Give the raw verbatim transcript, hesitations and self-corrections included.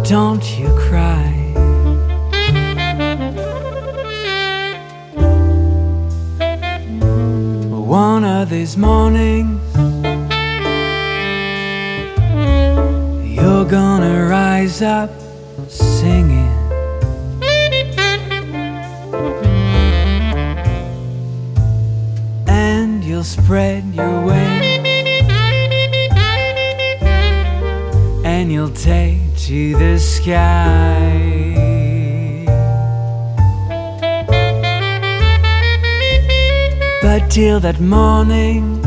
don't you cry. One of these mornings you're gonna rise up singing, and you'll spread your wings, and you'll take to the sky. But till that morning,